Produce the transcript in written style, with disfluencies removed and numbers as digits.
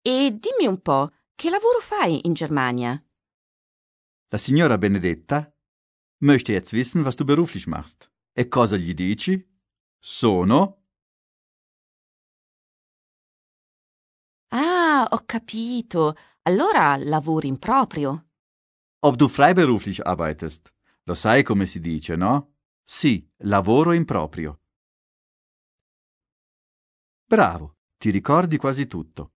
E dimmi un po', che lavoro fai in Germania? La signora Benedetta möchte jetzt wissen, was du beruflich machst. E cosa gli dici? Sono... Ah, ho capito. Allora lavori in proprio. Ob du freiberuflich arbeitest. Lo sai come si dice, no? Sì, lavoro in proprio. Bravo, ti ricordi quasi tutto.